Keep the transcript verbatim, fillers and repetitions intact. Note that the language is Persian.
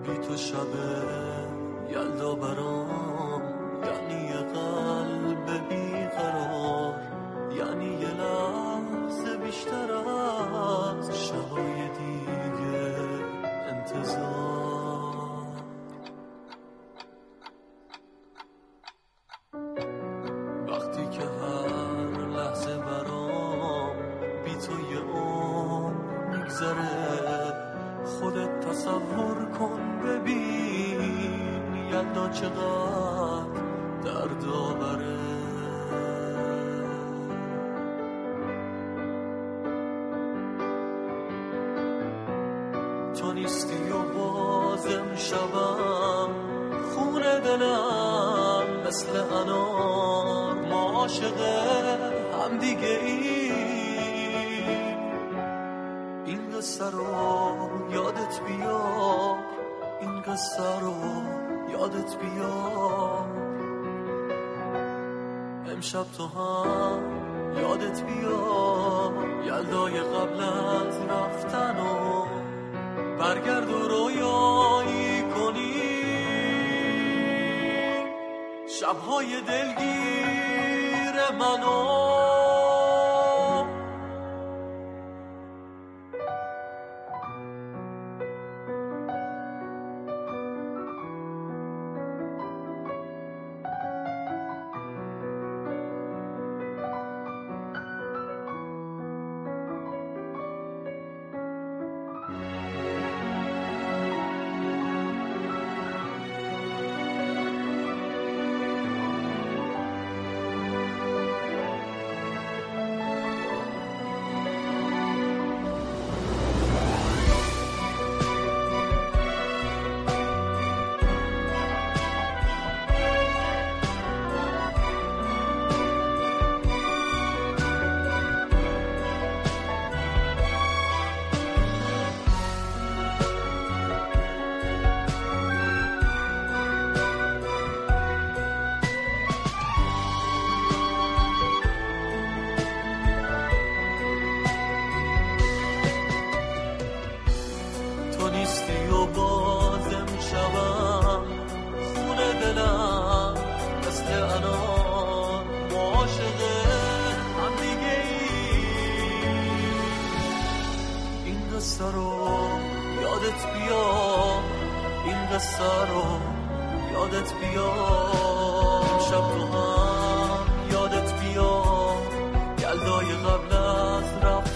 بی تو شب یلدا برام یعنی یه قلب بیقرار، یعنی یه لحظه بیشتر از شبای دیگه انتظار. وقتی که هر لحظه برام بی تو یه عمر میگذره، خودت تصور کن ببین یلدا چقدر درد آوره. تو نیستی و بازم شبم خون دلم مثل انار، ما عاشق هم دیگه ایم. این قصه رو یادت بیار، این قصه رو یادت بیار. امشب تو هم یادت بیار یلدای قبل از رفتن و برگرد و رویایی کنی شبهای دلگیر منو. نیستی و بازم شبم خون دلم مثل انار، ما عاشق هم دیگه ایم. این قصه رو یادت بیار، این قصه رو یادت بیار. امشب تو هم یادت بیار یلدای قبل از رفت